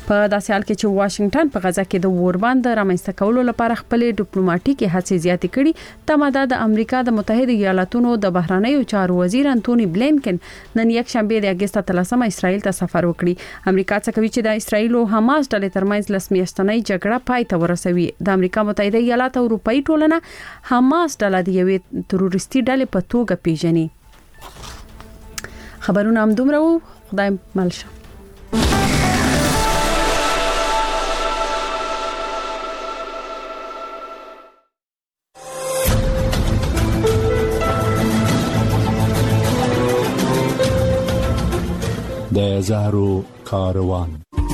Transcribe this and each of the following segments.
په داسې حال کې چې واشنگټن په غزا کې د اوربند رامنځته کولو لپاره خپل ډیپلوماټیکي هڅې زیاتې کړي، تماده د امریکا د متحده ایالاتونو د بهرنیو چارو وزیر انټونی بلینکن نن یک شنبه د اگست 13 اسرائیل ته سفر وکړي. امریکا څخه کوي چې د اسرائیل او حماس ډلې ترمنځ لسمیاشتنۍ جګړه پای ته ورسوي. د امریکا متحده ایالات او اروپאי ټولنه حماس ډله د یوې تروریستي ډلې په توګه پیژني. خبرونه هم دومره وو. خدای ملشه. د زهرو کاروان.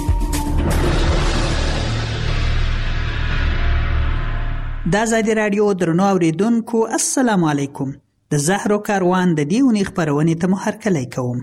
د آزادی رادیو درنو اوریدونکو السلام علیکم. د زهرو کاروان د دې اونۍ خبرونې ته هرکلی کوم.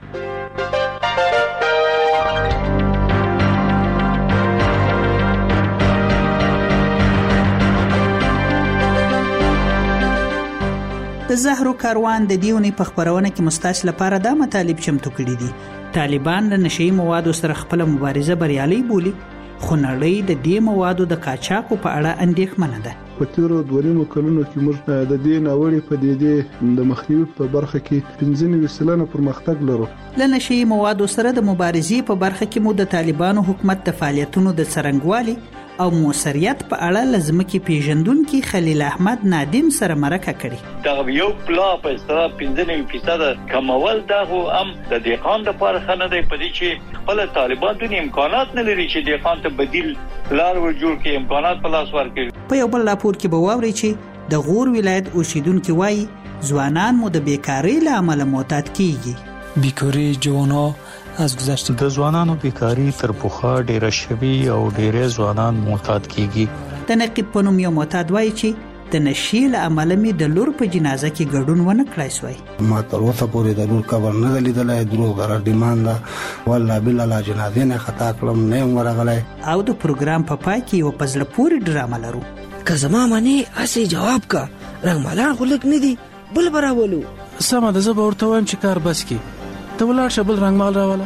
د زهرو کاروان د دې اونۍ په خبرونه کې مستاش لپاره دا مطالب چمتو کړي دي. طالبان له نشئی موادو سره خپل مبارزه بریالي بولي، خو نړۍ د دې موادو د قاچاقو په اړه اندېښمنه ده. په تیرو 2 کلونو کې موږ د دې ناوړي پدیدې د مخنیوي په برخه کې 15% پرمختګ لرو. له نشئی موادو سره د مبارزې په برخه کې مو د طالبانو حکومت د فعالیتونو د څرنګوالي او موثریت په اړه لازمکي پیژندونکو خلیل احمد نادم سره مرکه کړي. دا یو پلا په سره 15% کمول دا هم د دهقان لپاره خنه دی، په دې چې خپل طالبان د امکانات نه لري چې دهقان ته بدیل لار ورجوړ کړي، امکانات په لاس ورکړي. په یو بل راپور کې به واوري چې د غور ولایت اوسیدونکو وایي ځوانان مو د بیکاری له امله معتاد کیږي. بیکاری جوانا از گذشته د ځوانانو بیکاری تر پخوا ډیره شوي او ډیره ځوانان معتاد کیږي. د نقیب په نوم یو معتاد وایي چې د نشي له امله می د لور په جنازه کې ګډون ونه کړای شوی. ما تر اوسه پورې د لور قبر نه لیدلای، دروغ غره ډیماندا والله بالله لا جنازه نه خطا کړم نه ورغلای. او د پروګرام په پای کې یو پزله پوری ډرامه لرو. که زما معنی اسی جواب کا رنگ مالان خلک نه دي بل براولو. سمه ده، زه به ورته وایم چې کار بس کی ته ولاړ شه بل رنگ مال راواله.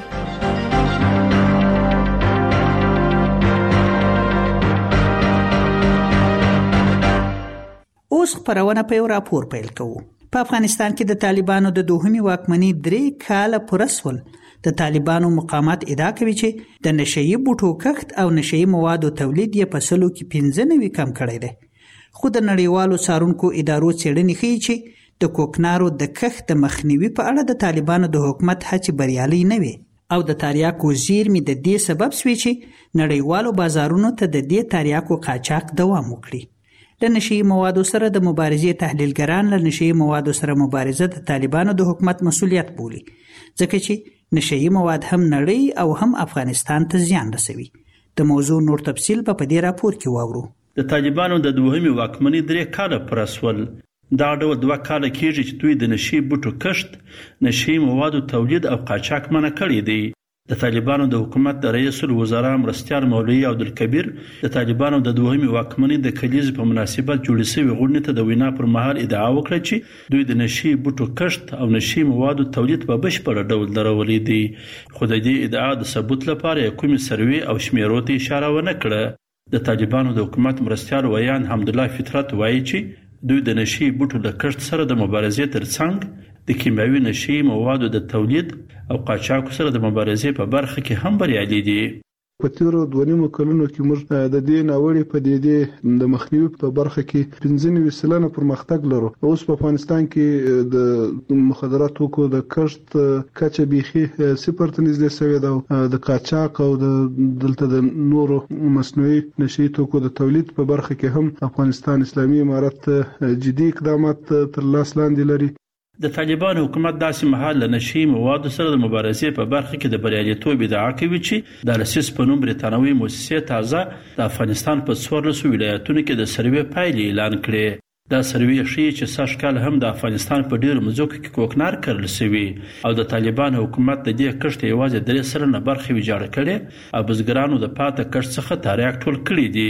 اوس خبرونه په یو راپور پیل کوو. په افغانستان کې د طالبانو د دوهمي واکمنۍ 3 کاله پوره شول. د طالبانو مقامات ادعا کوي چې د نشئی بوټو کښت او نشئی موادو تولید یې په سلو کې 15 کم کړی دی. خو د نړیوالو څارونکو ادارو څېړنې ښیي چې د کوکنارو د کښت د مخنیوي په اړه د طالبانو د حکومت هڅې بریالي نه وي، او د تریاکو زیرمې د دې سبب شوي چې نړیوالو بازارونو ته د دې تریاکو قاچاق دوام وکړي. د نشئی موادو سره د مبارزې تحلیلګران له نشئی موادو سره مبارزه د طالبانو د حکومت مسؤلیت بولي، ځکه چې نشئی مواد هم نړۍ او هم افغانستان ته زیان رسوي. د موضوع نور تفصیل په دې راپور کې واورو. د طالبانو د دوهمي واکمنۍ 3 کاله پوره شول. دا ډول 2 کاله کېږي چې دوی د نشئی بوټو کښت، نشئی موادو تولید او قاچاق منع کړی دی. د طالبانو د حکومت د رئیس الوزرا مرستیال مولوی عبدالکبیر د طالبانو د دوهمي واکمنۍ د کلیزې په مناسبت جوړې شوې غونډې ته د وینا پر مهال ادعا وکړه چې دوی د نشئی بوټو کښت او نشئی موادو تولید په بشپړ ډول درولي دي، خو د دې ادعا د ثبوت لپاره کومې سروې او شمیرو ته اشاره ونه کړه. د طالبانو د حکومت مرستیال ویان حمدالله فطرت وایي چې دوی د نشئی بوټو د کښت سره د مبارزې ترڅنګ د کیمیاوي نشئی موادو د تولید او قاچاق سره د مبارزې په برخه کې هم بریالي دي. په تیرو 2 کلونو کې موږ د دې ناوړي پدیدې د مخنیوي په برخه کې 15% پرمختګ لرو. اوس په افغانستان کې د مخدرات توکو د کښت کچه بيخي 0 ته نږدې شوې ده. د قاچاق او دلته د نورو مصنوعي نشئی توکو د تولید په برخه کې هم افغانستان اسلامي امارت جدي اقدامات تر لاس لاندې لري. د طالبان حکومت داسې مهال له نشئی موادو سره د مبارزې په برخه کې د بریالیتوب ادعا کوي چې د لسیس په نوم بریتانوي مؤسسې تازه د افغانستان په 14 ولایتونو کې د سروې پایلې اعلان کړې. دا سروې ښیي چې سږ کال هم د افغانستان په ډیرو مځکو کې کوکنار کرل شوي او د طالبان حکومت د دې کښت یوازې 3% برخه ویجاړه کړې او بزګرانو د پاته کښت څخه تریاک ټول کړی دي.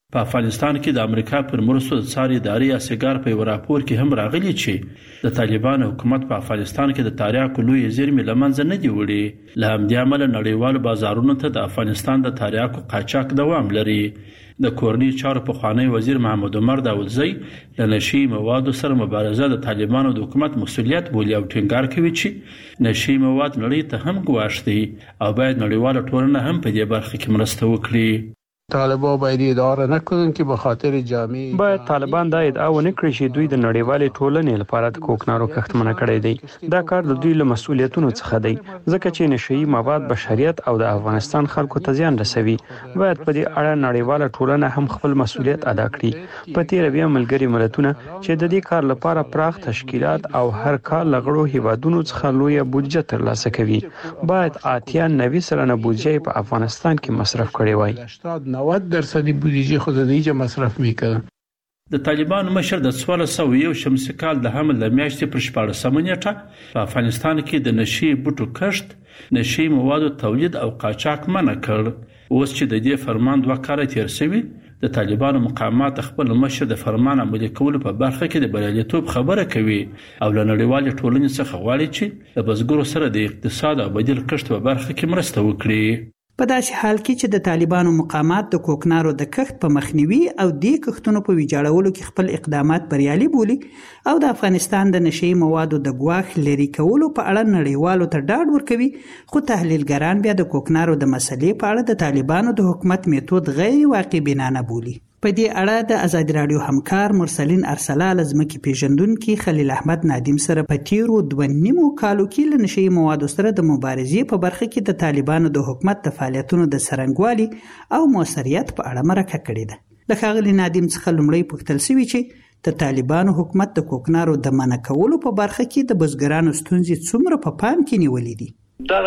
په افغانستان کې د امریکا پر مرستو د څار ادارې اسګار په یو راپور کې هم راغلي چې د طالبان حکومت په افغانستان کې د تاریاکو لوی زیرمې لمنځه نه دی وړي. له همدې امله نړیوال بازارونو ته د افغانستان د تاریاکو قاچاق دوام لري. د کورنۍ چارو پخوانی وزیر محمد عمر داودزی له نشي موادو سره مبارزه د طالبانو د حکومت مسؤلیت بولي او ټینګار کوي چې نشي مواد نړۍ ته هم ګواښ دي او باید نړیواله ټولنه هم په دې برخه کې مرسته وکړي. طالبان باید ادعا نکنن که به خاطر جامعه باید طالبان دا ادعا ونه کړي چې دوی د نړیوالې ټولنې لپاره د کوکنارو کښت منع کړی دی. دا کار د دوی له مسؤلیتونو څخه دی ځکه چې نشئی مواد بشریت او د افغانستان خلکو ته زیان رسوي. باید په دې اړه نړیواله ټولنه هم خپل مسؤلیت ادا کړي. په تیر بیا ملګري ملتونه چې د دې کار لپاره پراخ تشکیلات او هر کال لغړو هیوادونو څخه لوی بودجه ترلاسه کوي باید 80-90% بودجه په افغانستان کې مصرف کړي وای. 90% بودجه خود دیجه مصرف میکردن. د طالبان مشر د 1401 شمسي کال د حمل د میاشتې پر 14 نیټه په افغانستان کې د نشي بوټو کښت، نشي موادو تولید او قاچاق منع کړ. اوس چې د دې فرمان 2 کال تیر شوی، د طالبانو مقامات خپل مشر د فرمان عملي کولو په برخه کې د بریالیتوب خبره کوي او له نړیوالې ټولنې څخه غواړي چې د بزګرو سره د اقتصاد او بدیل کښت په برخه کې مرسته وکړي. په داسې حال کې چې د طالبانو مقامات د کوکنارو د کښت په مخنیوي او د کښتونو په ویجاړولو کې خپل اقدامات بریالي بولي او د افغانستان د نشئی موادو د ګواښ لري کولو په اړه نړیوالو ته ډاډ ورکوي، خو تحلیلګران بیا د کوکنارو د مسلې په اړه د طالبانو د حکومت میتود غیر واقع بنانه بولي. په دې اړه د آزاد رادیو همکار مرسلین ارسلا لزمکی پیژندونکو خلیل احمد نادم سره په تیرو 2.5 کالو کې له نشئی موادو سره د مبارزې په برخه کې د طالبانو د حکومت د فعالیتونو د سرنګوالي او موثریت په اړه مرکه کړې ده. د خغلی نادم څخه لومړی پوښتل شوی چې د طالبانو حکومت د کوکنارو د منع کولو په برخه کې د بزګرانو ستونزې څومره په پام کې نیولې دي.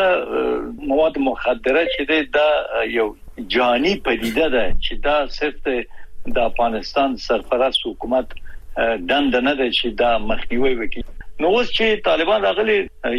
دا مواد مخدره چې دا یو جانی پدیده ده چې دا صرف د افغانستان سرپرست حکومت دند نه ده چې دا مخنیوي وکړي. نو اوس چې طالبان راغلي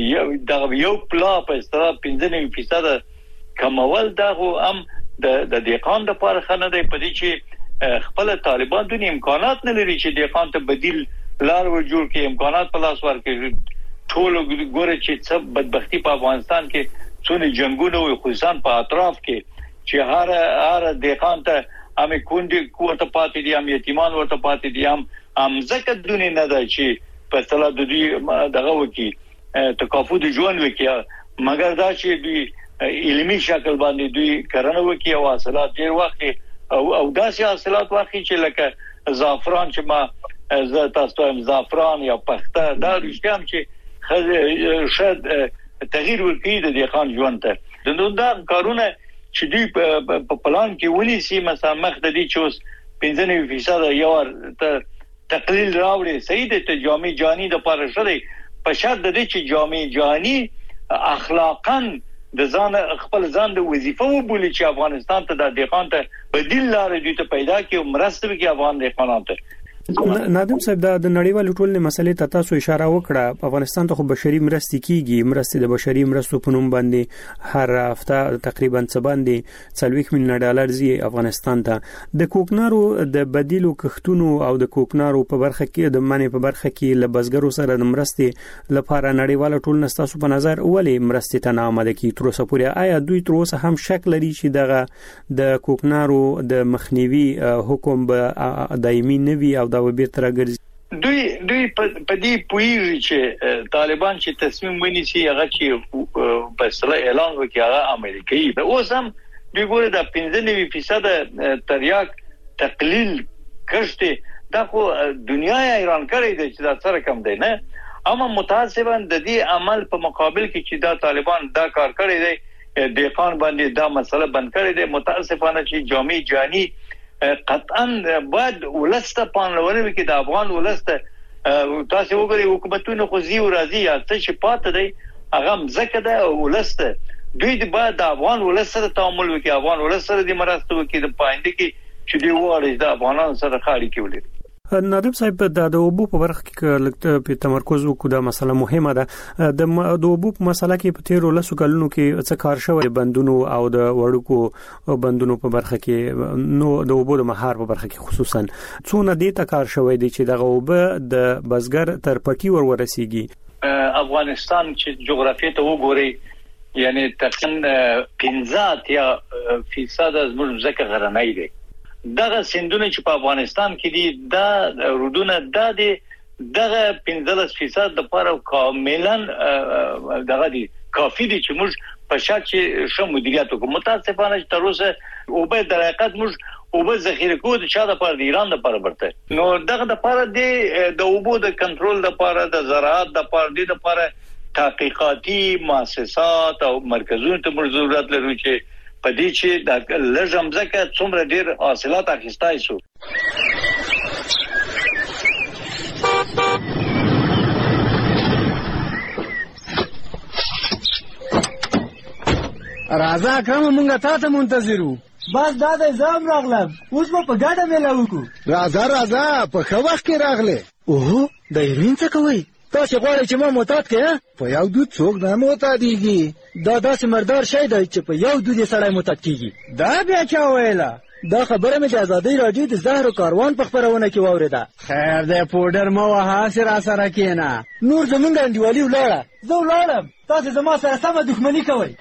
یو پلا په اصطلاح 15% کمول دا هم د دهقان لپاره خنه دی په دې چې خپل طالبان د امکانات نه لري چې دهقان ته بدیل لار ورجوړ کړي، امکانات په لاس ورکړي. ټول ګوره چې څه بدبختی په افغانستان کې څونه جنگونه وي، خصوصا په اطراف کې چې هر دهقان ته امي کونډي ورته پاتې دي، هم یتیمان ورته پاتې دي، هم ځکه دونی نه ده چې په اصطلاح د دوی دغه وکي تکافو د ژوند وکي، مګر دا چې دوی علمي شکل باندې دوی کرنه وکي او حاصلات ډیر واخلي او داسې حاصلات واخلي چې لکه زعفران چې ما تاسو هم زعفران یا پخته دا رښتیا هم چې شاید تغییر ورکړي د دهقان ژوند ته. د نو دا کارونه چې دوی په پلان کې ونیسي، مثلا مخ د دې چې اوس 15% یو ته تقلیل راوړي صحیح ده. ته جامع جانی د پاره شری په شرط د دې چې جامع جانی اخلاقاً د ځان خپل ځان د وظیفه وبولي چې افغانستان ته د دهقان ته بدیل لارې دوی ته پیدا کړي او مرسته وکړي افغان دهقانانو ته. نادم صاحب د نړیوالو ټولنې مسلې ته تاسو اشاره وکړه. افغانستان ته خو بشري مرستې کیږي، مرستې د بشري مرستو په نوم باندې هر هفته تقریبا څه باندې 40 میلیون ډالر زی افغانستان ته. د کوکنارو د بدیلو کښتونو او د کوکنارو په برخه کې د منې په برخه کې ل بزګرو سره د مرستې لپاره نړیواله ټولنه تاسو په نظر ولې مرستې ته نه آماده کی تر اوسه پورې؟ آیا دوی تر اوسه هم شک لري چې دغه د کوکنارو د مخنیوي حکم به دایمي نه وي او دا به تر راګرځي؟ دوی په دې پویږي چې طالبان چې تصمیم ونیسي هغه چې په اصطلاح اعلان وکړي هغه امریکایي به اوس هم دوی ګوره د 15% تریاک تقلیل کښته دا خو دنیا ایران کړی دی چې دا سره کم دی نه، اما متاسفانه د دې عمل په مقابل کې چې دا طالبان دا کار کړی دی دهقان باندې دا مسله بند کړی دی. متاسفانه چې جامع جانی قطعا باید ولسته پانلونه وکړي د افغان ولسته. تاسو وګورئ حکومتونه خو زی او راضي یا څه چې پات دی هغه مزکه ده ولسته. دوی د باید د افغان ولسته تعامل وکړي، افغان ولسته د مرسته وکړي د پاینده کې چې دی واره د افغانانو سره خاړي کولې. نادم صاحب د اوبو په برخه کې لکه په تمرکز وکړو دا مسله مهمه ده د اوبو په مسله کې په تیر ولسو کلونو کې څه کار شوی بندونو او د وړوکو بندونو په برخه کې نو د اوبو د مهار په برخه کې خصوصا څونه دې ته کار شوی دی چې دغه اوبه د بزګر تر پټي ورسیږي افغانستان چې جغرافیه ته وګوري یعنی تقریبا 15% از موږ ځکه غرنۍ دي دغه سندونه چې په افغانستان کې دي دا رودونه دغه 15% د لپاره کاملا دغه دي کافي دي چې موږ په شات چې شمو مدیریت وکړو متاسفانه چې تر اوسه او به د حقیقت موږ او به ذخیره کوو د چا د لپاره د ایران د لپاره برته نو دغه د لپاره د اوبو د کنټرول د لپاره د زراعت د لپاره د لپاره تحقیقاتي مؤسسات او مرکزونو ته موږ ضرورت لرو چې پدې چې د لږم ځکه څومره ډیر حاصلات اخیستای شو راځه کوم مونږه تاسو منتظرو بس دا د زام راغلم اوس په ګاډه مې لاوکو راځه په خو وخت کې راغله اوه د ایرین څه کوي تاسو غواړئ چې ما معتاد کړئ په یو دود څوک نه معتادیږي دا داسې مردار شی دی چې په یو دود سړی معتاد کیږي دا بیا چا ویله دا خبره مې د ازادۍ راډیو د زهرو کاروان په خپرونه کې واورېده خیر دی پوډر مه وهه هسې راسره کښېنه نور زمونږ انډیوالي ولاړه زه ولاړم تاسې زما سره سمه دښمني کوئ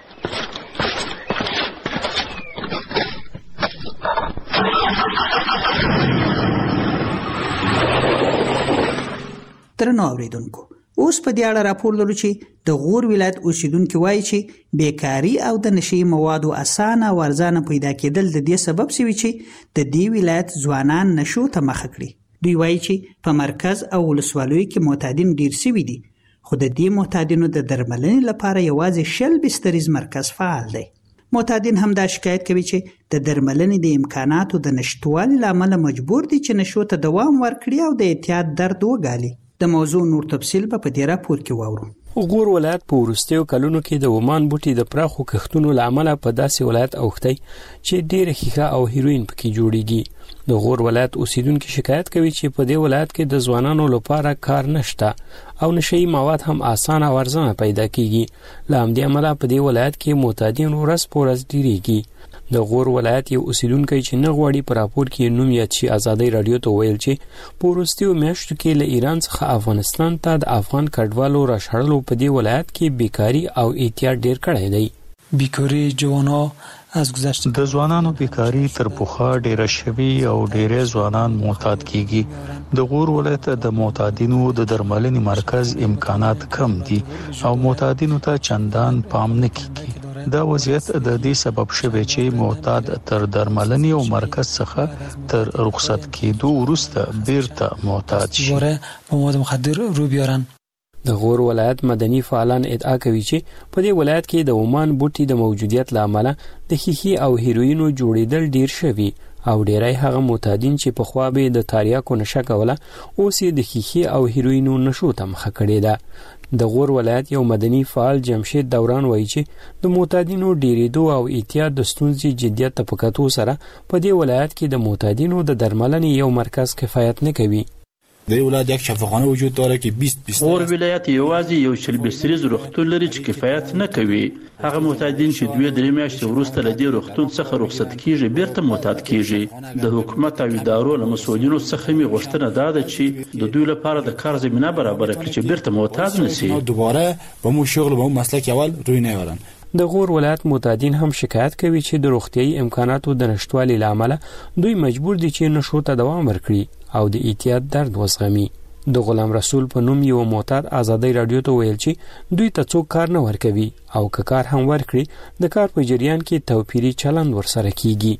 درنو اوریدونکو اوس په دې اړه راپور لرو چې د غور ولایت اوسیدونکو وایي چې بیکاری او د نشي موادو اسانه او ارزانه پیدا کېدل د دې سبب شوی چې د دې ولایت ځوانان نشو ته مخ کړي دوی وایي چې په مرکز او ولسوالیو کې معتادین ډیر شوي دي خو د دې معتادینو د درملنې لپاره یوازې شل بستریز مرکز فعال دی معتادین هم دا شکایت کوي چې د درملنې د امکاناتو د نشټوالي لامل مجبور دي چې نشو ته دوام ورکړي او د اعتیاد درد وګالي د موضوع نور تفصیل په دې راپور کې واورو غور ولایت په وروستیو کلونو کې د ومان بوټي د پراخو کښتونو لامل په داسې ولایت اوختي چې ډېر ښیښه او هیروین پکې جوړیږي د غور ولایت اوسیدونکو شکایت کوي چې په دې ولایت کې د ځوانانو لپاره کار نشته او نشئی مواد هم اسانه او ارزانه پیدا کیږي لامل عمله په دې ولایت کې معتادین ورځ په ورځ ډیریږي د غور ولایت یو اوسیدونکو چې نه غواړي په راپور کې نوم یاد شي ازادۍ رادیو ته ویل چې په وروستیو میاشتو کې له ایران څخه افغانستان ته د افغان کډوالو راشړلو په دې ولایت کې بیکاری او اعتیاد ډیر کړی دی بیکاری جوانو از گذشته د ځوانانو بیکاری تر پخوا ډیره شوی او ډیره ځوانان معتاد کیږي د غور ولایت د معتادینو د درملنې مرکز امکانات کم دي او معتادینو ته چندان پام نه کیږي دا وضعیت د دې سبب شوی چې معتاد تر درملنې او مرکز څخه تر رخصت کېدو وروسته بیرته معتاد شي په مواد مخدر رو بیارن د غور ولایت مدني فعالان ادعا کوي چې په دې ولایت کې د ومان بوټي د موجودیت لامل د ښیښې او هیروینو جوړیدل ډیر شوی او ډیرای هغه معتادین چې په خوا به د تاریاکو نشه کوله اوس د ښیښې او هیروینو نشو ته مخ کړي ده د غور ولایت یو مدني فعال جمشید دوران وایي چې د معتادینو ډیریدو او اعتیاد د ستونزې جدیت ته په کتو سره په دې ولایت کې د معتادینو د درملنې یو مرکز کفایت نه کوي در ولایت یک شفاخانه وجود داره که 20 غور ولایت یوازې یو شل بستریز روغتون لري چې کفایت نه کوي هغه معتادین چې 2-3 میاشتې وروسته له دې روغتون څخه رخصت کیږي بیرته معتاد کیږي د حکومت او ادارو له مسؤلینو څخه می غوښتنه ده چې د دوی لپاره د کار زمينه برابر کړي چې بیرته معتاد نشي دوباره به مو شغل به مسلک اول روی نیارن د غور ولایت معتادین هم شکایت کوي چې د روغتيایي امکاناتو د نشټوالي لامل دوی مجبور دي چې نشو ته دوام ورکړي او د اعتیاد درد وزغمي د غلام رسول په نوم یو معتاد ازادۍ رادیو ته ویل چې دوی ته څوک کار نه ورکوي او که کار هم ورکړي د کار په جریان کې توپیری چلند ورسره کیږي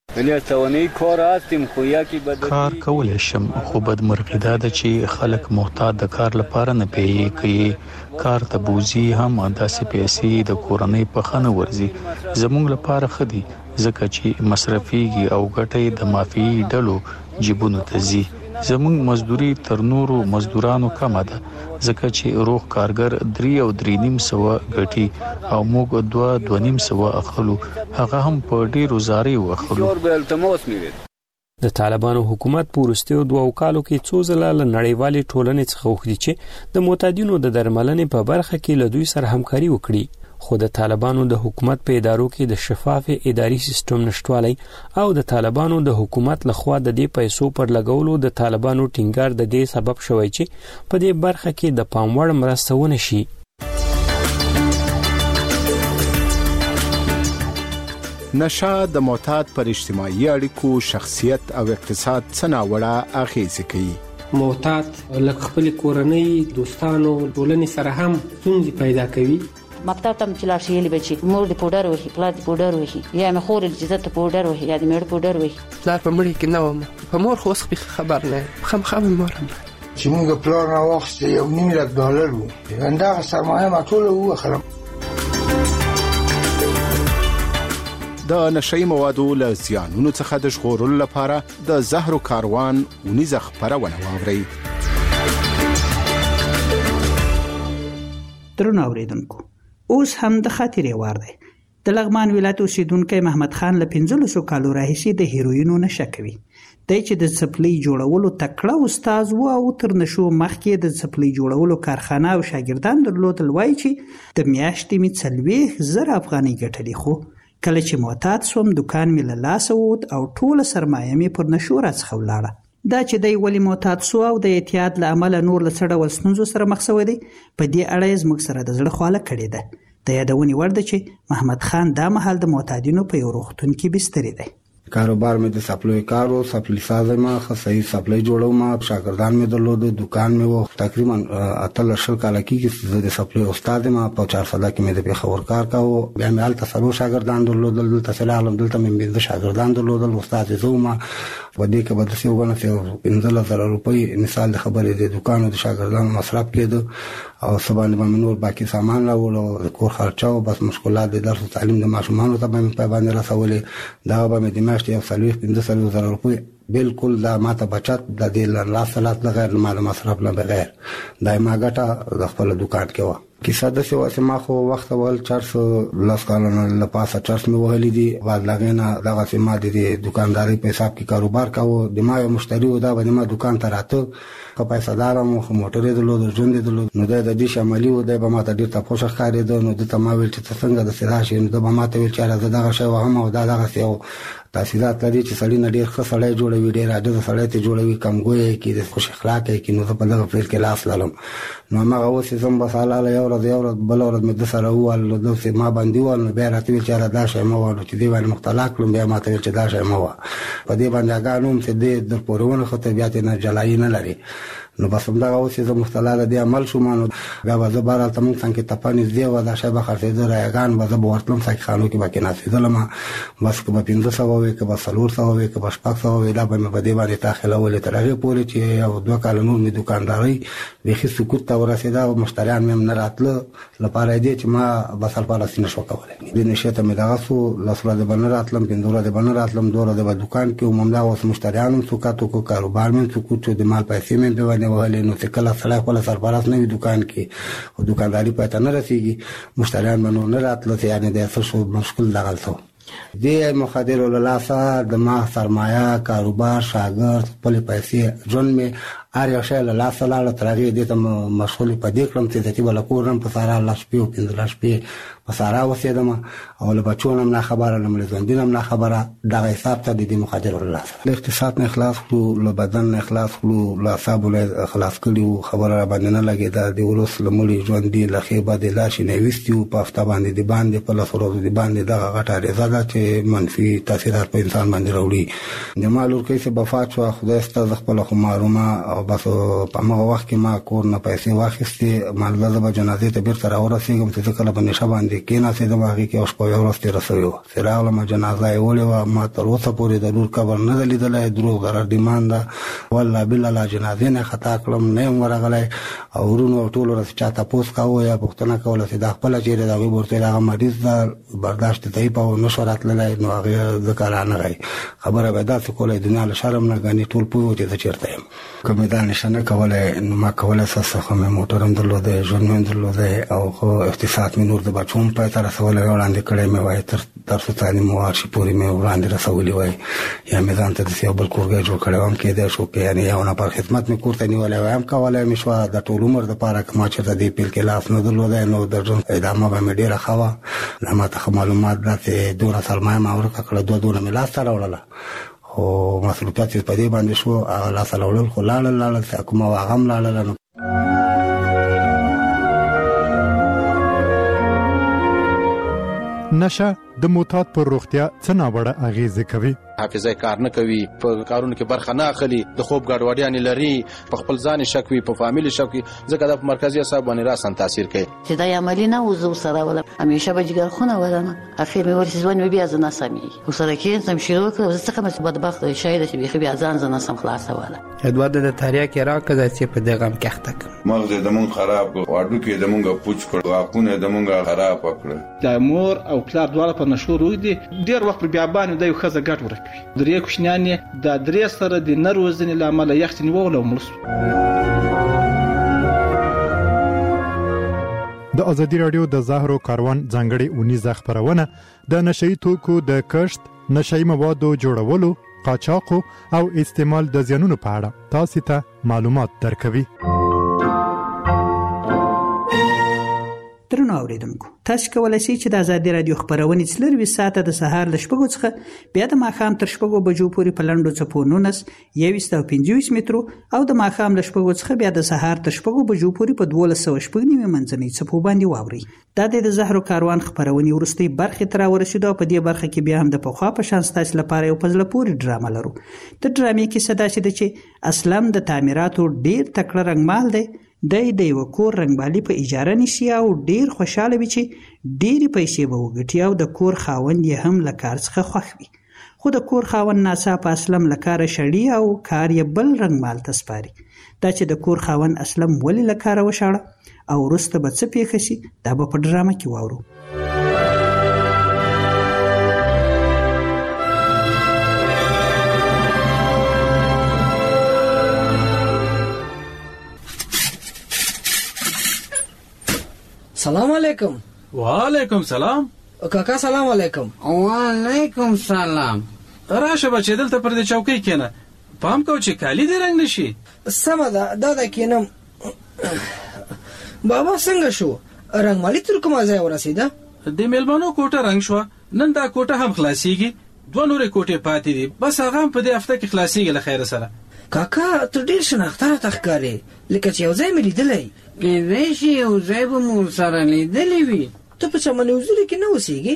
کار کولای شم خو بدمرغي ده چې خلک محتاج د کار لپاره نه پیږي کوي کار ته بوزي هم انداسې پیسې د کورنۍ په خنه ورزي زموږ لپاره خدي ځکه چې مصرفيږي او ګټې د مافي ډلو جيبونو ته زی زموږ مزدوري تر نورو مزدورانو کم ده ځکه چې روغ کارګر 3 او 3.5 ګټي او موږ 2.5 اخلو هغه هم په ډیرو زاري واخلو د طالبانو حکومت په وروستیو 2 کالو کې څو ځله له نړیوالې ټولنې څخه وغوښتي چې د معتادینو د درملنې په برخه کې له دوی سره همکاري وکړي، خو د طالبانو د حکومت په ادارو کې د شفاف اداري سیستم نشټوالی او د طالبانو د حکومت لخوا د دې پیسو پر لګولو د طالبانو ټینګار د دې سبب شوی چې په دې برخه کې د پام وړ مرسته ونه شي. نشه د معتاد پر اجتماعي اړیکو، شخصیت او اقتصاد څه ناوړه اغیزې کوي. معتاد لکه خپل کورنۍ، دوستانو، ټولنې سره هم ستونزې پیدا کوي. مکتب ته چې لاړ شي به چې مور د پودر وهي، پلار د پودر وهي، یا مې خور د عزت پودر وهي، یا د مېړه پودر وهي. پلار په مړي کې نه وم، په مور خو خبر نه خامخا مور چې موږ پلار نه واخیست یو $1,000,000 وو، همدغه سرمایه ما ټوله واخلم. د نشئی موادو له زیانونو څخه د ژغورلو لپاره د زهرو کاروان ونیزه خپرونه واورئ. درنو اوریدونکو، اوس هم د خاطرې وار دی. د لغمان ولایت اوسیدونکی محمد خان له 15 کالو راهیسې د هیروینو نشه کوي. دی چې د څپلۍ جوړولو تکړه استاد و او تر نشو مخکې د څپلۍ جوړولو کارخانه او شاګردان درلودل، وایي چې د میاشتې مې 40,000 افغانۍ ګټلې، خو کله چې معتاد شوم دکان مې له لاسه ووت او ټوله سرمایه مې پر نشو راڅخه ولاړه. دا چې دی ولې معتاد شو او د اعتیاد له امله نور له څه ډول ستونزو سره مخ شوی دی، په دې اړه یې زموږ سره د زړه خواله کړې ده. د یادونې وړ ده چې محمد خان دا مهال د معتادینو په یو روغتون کې بستري دی. کاروبار مې د سپلوي کارو، سپلي سازه ما خصي سپلي جوړو ما، شاګردان مې درلود، دکان مې وو. تقریبا 18 کال کې د سپلي استاد ما په 400 کې مې د پیښور کار کاوه. بیا مې حالت سره شاګردان درلودل، دلته سلام دلته مې د شاګردان درلودل. استاد زوما و دې کې به د څه وګڼه چې 15,000 روپۍ مثال د خبرې د دکانو د شاګردانو مصرف کېده او سبا باندې نور باقي سامان راوړو، د کور خرچه او بس مشکلات د درس او تعلیم د ماشومانو ته به باندې رسولې. دا به مې د میاشتې یو 15,000 روپۍ بالکل دا ماته بچت د دې لا صلات غیر مال مصرف نه بغیر دایما ګټه د خپل دکان کې و. کیسه د څه واسه ما خو وخت ول 410 کالونو لپاره چرس مې وهلې دي. بعد لاغینا دغه چې ما د دکانداري په حساب کې کاروبار کاوه. د ما یو مشتری و دا باندې ما دکان ته راته په پیسې دارم خو موټر درلود، ژوند درلود. نو د دې شمالي و د به ما ته ډیر تاسو ښکارېده. نو د تماویل چې څنګه د سراشي نو د ما ته ویل چې راځه دغه شی وهم او دغه یو تحصیلات لري چې سړی نه ډیر ښه سړی جوړوي، ډیر عادت سړی ته جوړوي، کمګوي کې د خوش اخلاق کې. نو په دغه فیل کې لاس لالم. نو ما اوس زم بساله یو ورځ بل ورځ مې د سره وال د څه ما باندې وال نو بیا راته چې را دا شی مو وړو چې دی باندې مختلف کړم. بیا ما ته چې دا شی مو په دې باندې غانوم چې د پورونه خطر بیا ته نه جلای نه لري. نو بس همدا اوس چې مختلف دي عمل شو مانو بیا وځه بار ته مونږ څنګه تپانی دی و دا شی به خرڅې درایګان وځه ورتلم څنګه خانو کې باکې ناسیدل ما بس کبه 500 وې کبه 400 وې کبه 500 وې دا به په دې باندې تاخله ولې ترغه پوره چې یو 2 کال نور می دکانداري به سکوت ته ورسېدا او مشتریان مې نه راتله لپاره دې چې ما بس لپاره سینه شو کولای دې نشته مې دا سو لاسره د بنر راتلم پندوره د بنر راتلم دوره د دکان کې ومملا اوس مشتریانم سکاتو کو کاروبار مې سکوت د مال پیسې مې به ونه ولې نو چې کله سره خپل سرپرست نه وي دکان کې او دکانداري پته نه رسیږي مشتریان منو نه راتله یعنی د څه مشکل دغلته دې مخدر وللاسه د ما سرمایه کاروبار شاګرد خپل پیسې ژوند مې اره شل لا سلاله ترغه دې ته مشغول پدې کړم چې دې ولا کورم په سارا لاس پیو پندل شپې په سارا وسیدم او له بچونم نه خبره نه ملزندینم نه خبره دا حساب ته دې مخدر وللاسه له اقتصاد نه اخلاص کړو له بدن نه اخلاص کړو له حساب له خلاص کړو خبره باندې نه لګي دا دې ورس لمړي ژوند دې لخي باندې لاش نه وستیو په هفته باندې دې باندې په لاسورو دې باندې دا غټه رضا چې منفي تاثیرات په انسان باندې راوړي جمال ورکې څه بفات شو خدای ستاسو خپل خمارونه او بس په هغه وخت کې ما کور نه پیسې واخیستې مال لږه جنازې ته بیرته راورسېږم چې کله په نشه باندې کېناستم هغه کې اوس په یو ورځ تیر شوی سراغله ما جنازه یې ولې ما تر اوسه پورې د نور قبر نه لیدلای دروغ غره ډیماندا والله بالله جنازې نه خطا کړم نه ورغلای او ورونو ټول ورځ چاته پوس کاوه یا پښتنه کوله چې د خپل چیرې دا ورته هغه مریض برداشت ته په نشورات لای نو هغه ذکر نه غي خبره به دا څه کولای دنیا له شرم نه غني ټول پوه چې چیرته یم کوم مې دا نشانه کوله نو ما کوله اساسه خو مې موټر هم درلوده ژوند مې درلوده او خو اقتصاد مې نور د بچوم په تر رسول وړاندې کړې مې وای تر درس تعلیم ورشي پوری مې وړاندې رسولې وای یا مې ځان ته د یو بل کورګه جوړ کړو هم کې دا شو کې یعنی یو نه پر خدمت مې کوړته نیولې وایم کوله مې شو د ټول عمر د پاره ما چې د دې پیل کې لاس نه درلوده نو د ژوند ادامه به مې ډیره خوا ما ته معلومات راته دوه سلمه ما ورکړه کړه دوه مې لاس سره وړله او مسؤلیت په دې باندې شو لاس وړل خو لاړل کومه واغم لاړل. نشه د معتاد پر روغتیا څه ناوړه اغیزه کوي؟ حافظه کار نه کوي، په کارونو کې برخه نه اخلي، د خوب ګډوډیاں لري، په خپل ځان شک وي، په فامیل شک وي، ځکه د مرکزي اعصاب باندې راسن تاثیر کوي. چې دا عملی نه وزو سره ولا همیشه به جګر خونه ولنه اخر مې ورسې ځوان بیا ځنه سمي او سره کې سم شروع کړ زه څنګه مې بدبخت شاید چې بيخي بیا ځان ځنه سم خلاص ولا ادوار د تاریا کې راکړه چې په دغه کښتک مغز د مون خراب کو واډو کې د مونږه پوچ کړ واپونه د مونږه خراب کړ. د مور او پلار دواړه په نشو روي دي ډیر وخت بیا باندې د یو خزه ګټ ورکوي درې کوشنیان د درې سره د نروزنې لامل یخت نیول او ملس. د ازادي رادیو د زهرو کاروان ځانګړي اونیزه خبرونه د نشئی توکو د کشت، نشئی موادو جوړولو، قاچاقو او استعمال د زیانونو په اړه تاسو ته معلومات درکوي. درنو اوریدونکو تاسو کولای شئ چې د ازادي رادیو خبرونه څلروي ساعته د سهار ل شپږو څخه بیا د ماښام تر شپږو بجو پورې په لنډو څپو 19 مترو او د ماښام ل شپږو څخه بیا د سهار تر شپږو بجو پورې په 1290 منځنۍ څپو باندې واوري. دا د زهرو کاروان خبرونه ورستي برخه تر ورسېدو په دې برخه کې بیا هم د پخوا په شان ستاسو لپاره یو پزله پوری ډرامه لرو. د ډرامې کې صدا شي چې اسلام د تعمیراتو ډیر تکړه رنگمال دی د یو کور رنگبالي په اجاره نشي او ډیر خوشاله وي چې ډیری پیسې به وګټي او د کور خاوند یې هم له کار څخه خوښ وي. خو د کور خاوند ناڅاپه اسلم له کاره شړي او کار یې بل رنگمال ته سپاري. دا چې د کور خاوند اسلم ولې له کاره وشاړه او وروسته به څه پیښه شي دا به په ډرامه کې واورو. سلام علیکم. وعلیکم سلام. کاکا سلام علیکم. وعلیکم سلام. راشه بچې دلته پر دې چوکۍ کېنه. پام کو چې کالی دې رنگ نشي. سمه ده دا کېنم. بابا څنګه شو؟ رنگ مالي تر کومه ځای ورسېده؟ د میلمنو کوټه رنگ شو. نن دا کوټه هم خلاصيږي. دوه نورې کوټې پاتې دي. بس هغه په دې هفته کې خلاصيږي له خیر سره. کاکا ته ډیر شناختار تخکاری لکه چې یو ځای مې لیدلې. کېدای شي یو ځای به مو سره لیدلې وي. ته په چمن حضوري کې نه اوسېږې؟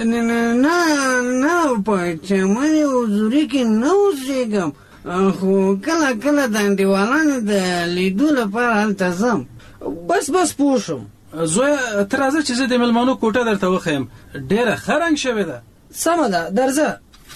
نه په چمن حضوري کې نه اوسېږم خو کله کله د انډیوالانو د لیدو لپاره هلته ځم. بس پوه شم. زویه ته راځه چې زه د میلمنو کوټه درته وښیم. ډېره ښه رنګ شوې ده. سمه ده درځه.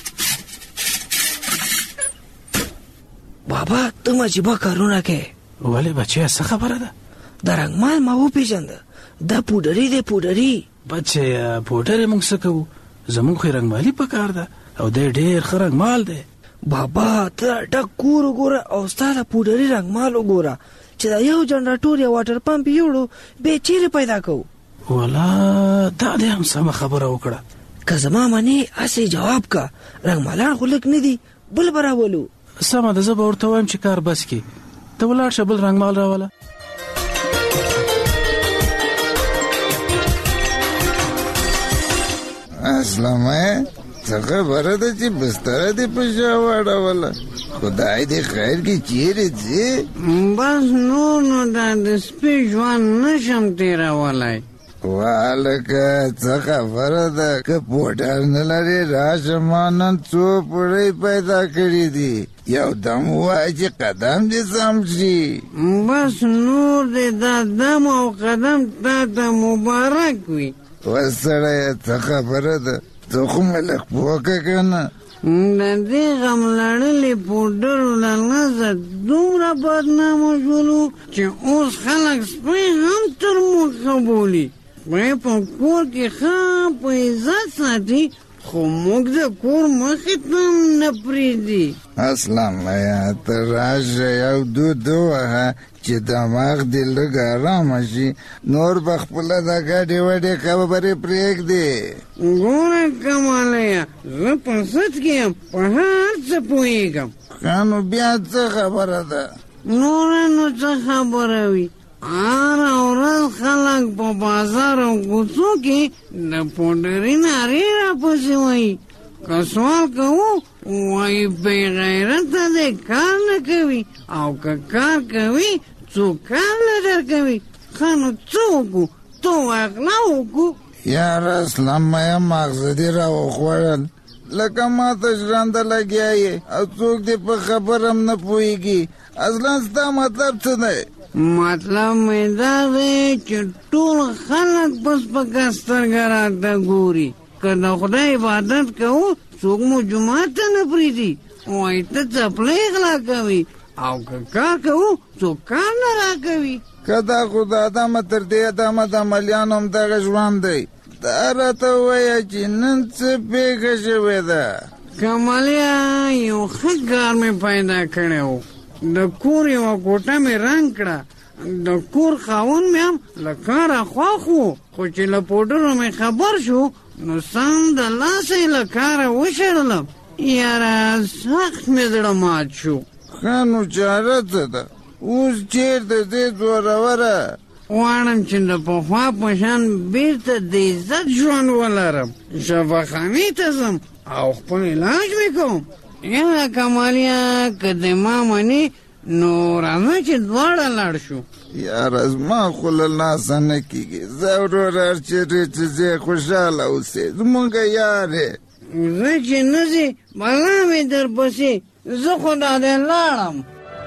بابا ته مجيبه کارونه کوي. ولې بچیا څه خبره ده؟ د رنگمال ما وپېژنده. دا پودري دی پودري. بچیا پودري موږ څه کوو؟ زموږ خو رنگمالي پکار ده او دی ډېر ښه رنگمال دی. بابا ته ډک کور وګوره او ستا د پودري رنگمال وګوره چې دا یو جنراتور یا واټر پمپ یوړو به چیرې پیدا کوو. ولا دا دې هم سمه خبره وکړه. که زما منې هسې جواب کا. رنگمالان خو لږ نه دي بل به راولو. سمه ده زه به ورته وایم چې کار بس کړي. ته ولاړ شه بل رنګمال راوله. اسلامه څه خبره ده چې بستره دې په شا واړوله؟ خدای دې خیر کې چیرې ځې؟ بس نو دا د سپي ژوند نشم تېرولی. والکه څه خبره ده که پوټر نه لرې راشه ما نن څو پړی پیدا کړي دي. یو دم ووایه چې قدم دې سم شي. بس نور دې دا دم او قدم تا ته مبارک وي. وسړیه څه خبره ده ته خو مې لږ پوه که که نه؟ د دې غم لړلې پوډرو له نظر دومره بدنامه شولو چې اوس خلک سپی هم تر مخه بولي. په کور کې ښه په عزت ساتي خو موږ د کور مخې ته هم نه پرېږدي. اسلام یا ته راشه یو دود ووهه چې دماغ دې لږ ارامه شي، نور به خپله د ګډې وډې خبرې پرېږدي. ګوره کمالیا، زه په سد کې یم، په هر څه پوهېږم. ښه نو بیا څه خبره ده؟ نوره نو څه خبره وي، هره ورځ خلک په بازار او کوڅو کې د پوډري نارې راپسې وایي. که سوال کوو وایي بې غیرته دی، کار نه کوي، او که کار کوي څوک کار نه درکوي. ښه نو څه وکړو؟ تو اغلا وکړو. یاره اسلام یا ماغزه دې راوخوړل، لکه ما ته ژرنده لګیا یې او څوک دې په خبر هم نه پوهېږي. اصلا ستا مطلب څه دی؟ مطلب مې دا دی چې ټول خلک په سپکه سترګه راته ګوري. که د خدای عبادت کوو څوک مو جومات ته نه پرېږدي، وایي ته څپلۍ غلا کوي، او که کار کوو څوک کار نه راکوي. که دا خو د ادمه تر دې ادمه د عملیانو هم دغه ژوند دی. دا راته ووایه چې نن څه پېښه شوې ده؟ کمالیا، یو ښه کار مې پیدا کړی و. د کور یوه کوټه مې رنګ کړه. د کور خاوند مې هم له کاره خوښ و، خو چې له پوډرو مې خبر شو نو سم د لاسه یې له کاره وشړلم. یاره سخت مې زړه مات شو. ښه نو چاره څه ده؟ اوس چېرته ځې زوروره؟ غواړم چې د پخوا په شان بېرته د عزت ژوند ولرم. شفاخانې ته ځم او خپل علاج مې کوم. یاره کمالیا، که د ما منې نو راځه چې دواړه لاړ شو. یاره زما خو له لاسه نه کېږي. زه ورور هر چېرې چې ځې خوشحاله اوسې، زمونږ یار یې. زه چې نه ځې بلا مې در پسې، زه خو دا دی لاړم.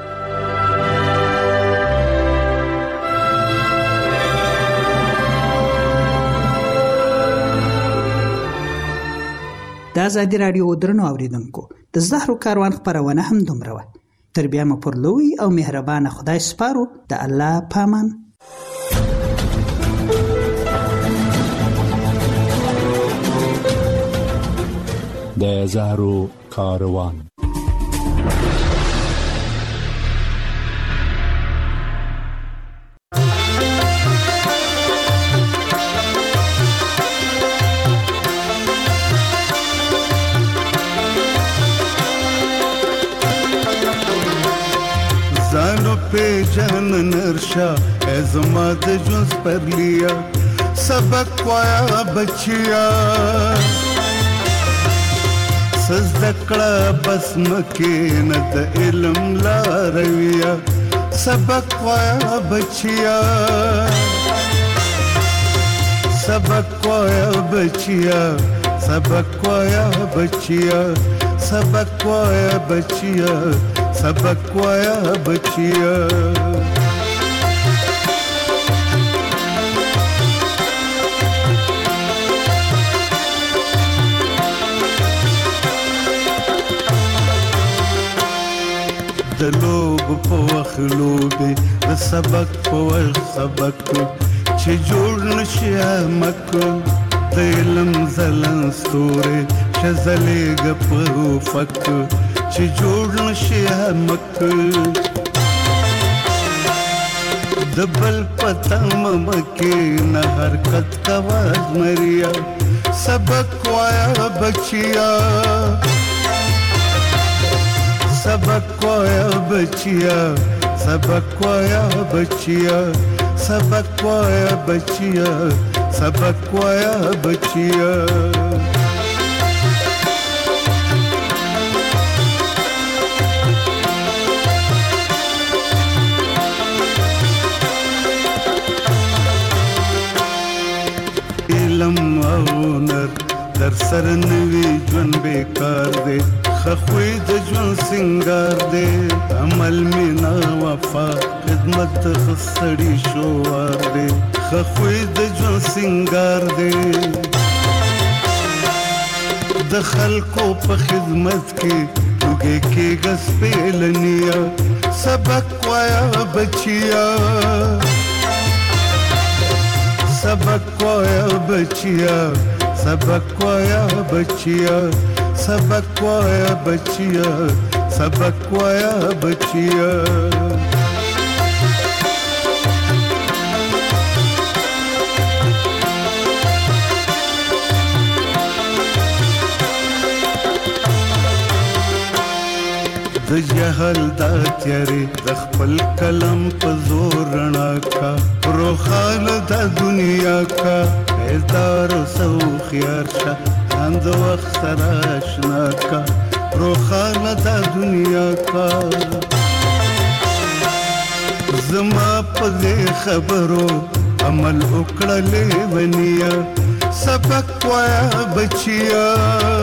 د ازادي راډیو درنو اوریدونکو، د زهرو کاروان خپرونه هم دومره وه. تر بیا مو پر لوی او مهربانه خدای سپارو. د الله پامان. د زهرو کاروان. पे जन नरशा एज़माद जुज़ पर लिया सबक पाया बचिया सजदकड़ा बस मके न त इल्म ला रविया सबक पाया बचिया सबक पाया बचिया सबक पाया बचिया सबक पाया बचिया सबक पाया बचिया दलोब पवख लोबे द सबक पवख सबक चे जोड़ नशिया मक दिलम जलन स्तोरे शजले गपो फक चे जोड़ नशिया मक दबल पतम मके न हरकत का वाज मरिया सबक वाया बचिया सबक वाया बचिया सबक वाया बचिया सबक वाया बचिया सबक वाया बचिया इलम औनर दर सरनवी जन बेकार दे खखोई द जन सिंगार दे अमल में ना वफा खिदमत खसड़ी शोवार दे खखोई द जन सिंगार दे दखल को प खिदमत के तुगे के गस पे लनिया सबक वाया बचिया सबक वाया बचिया सबक वाया बचिया सबक वाया बचिया सबक वाया बचिया د جهل دا تیارې د خپل کلم په زور رڼا کا روخانه د دنیا کا هزار سو خيار شه اند وخت سره آشنا کا روخانه د دنیا کا زما په خبرو عمل وکړلې ونیا سبق وایا بچیا